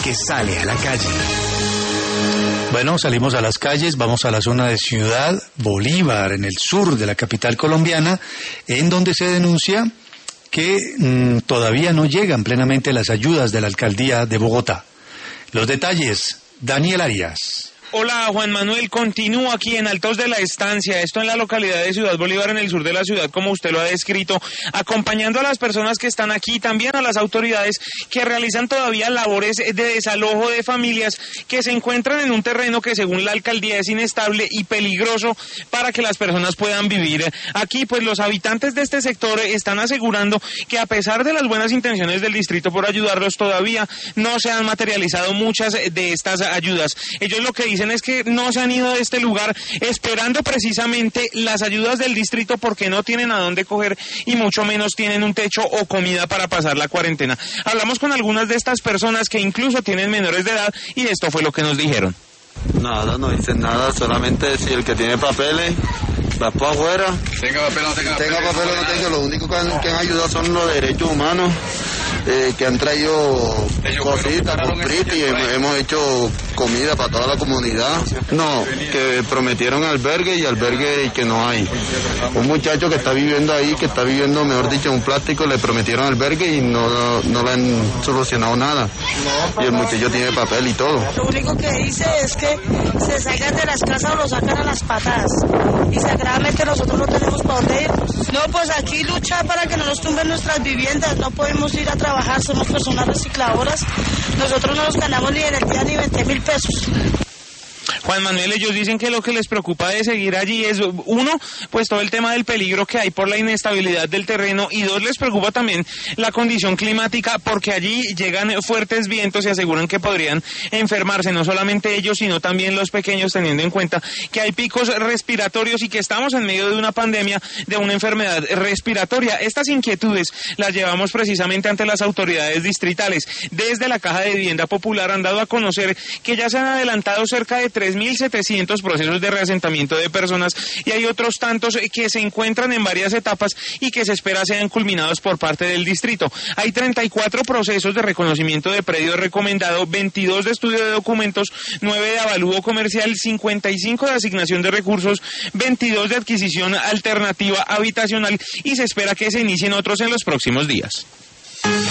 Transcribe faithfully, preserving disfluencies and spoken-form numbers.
que sale a la calle. Bueno, salimos a las calles, vamos a la zona de Ciudad Bolívar, en el sur de la capital colombiana, en donde se denuncia que mmm, todavía no llegan plenamente las ayudas de la alcaldía de Bogotá. Los detalles, Daniel Arias. Hola Juan Manuel, continúo aquí en Altos de la Estancia, esto en la localidad de Ciudad Bolívar, en el sur de la ciudad, como usted lo ha descrito, acompañando a las personas que están aquí, también a las autoridades que realizan todavía labores de desalojo de familias que se encuentran en un terreno que según la alcaldía es inestable y peligroso para que las personas puedan vivir aquí. Pues los habitantes de este sector están asegurando que a pesar de las buenas intenciones del distrito por ayudarlos, todavía no se han materializado muchas de estas ayudas. Ellos lo que dicen es que no se han ido de este lugar esperando precisamente las ayudas del distrito porque no tienen a dónde coger y mucho menos tienen un techo o comida para pasar la cuarentena. Hablamos con algunas de estas personas que incluso tienen menores de edad y esto fue lo que nos dijeron. Nada, no dicen nada, solamente si el que tiene papeles va para afuera. Tenga papel o no tenga papel. Tenga papel o no tenga, lo único que han, que han ayudado son los derechos humanos, eh, que han traído cositas, compritas y hemos, hemos hecho comida para toda la comunidad. No, que prometieron albergue y albergue que no hay. Un muchacho que está viviendo ahí, que está viviendo, mejor dicho, en un plástico, le prometieron albergue y no, no, no le han solucionado nada. Y el muchacho tiene papel y todo. Lo único que dice es que se salgan de las casas o lo sacan a las patadas. Y sagradamente nosotros no tenemos para dónde ir. No, pues aquí luchar para que no nos tumben nuestras viviendas. No podemos ir a trabajar, somos personas recicladoras. Nosotros no nos ganamos ni en el día ni veinte mil pesos. Juan Manuel, ellos dicen que lo que les preocupa de seguir allí es, uno, pues todo el tema del peligro que hay por la inestabilidad del terreno, y dos, les preocupa también la condición climática porque allí llegan fuertes vientos y aseguran que podrían enfermarse, no solamente ellos, sino también los pequeños, teniendo en cuenta que hay picos respiratorios y que estamos en medio de una pandemia de una enfermedad respiratoria. Estas inquietudes las llevamos precisamente ante las autoridades distritales. Desde la Caja de Vivienda Popular han dado a conocer que ya se han adelantado cerca de tres mil setecientos procesos de reasentamiento de personas y hay otros tantos que se encuentran en varias etapas y que se espera sean culminados por parte del distrito. Hay treinta y cuatro procesos de reconocimiento de predio recomendado, veintidós de estudio de documentos, nueve de avalúo comercial, cincuenta y cinco de asignación de recursos, veintidós de adquisición alternativa habitacional y se espera que se inicien otros en los próximos días.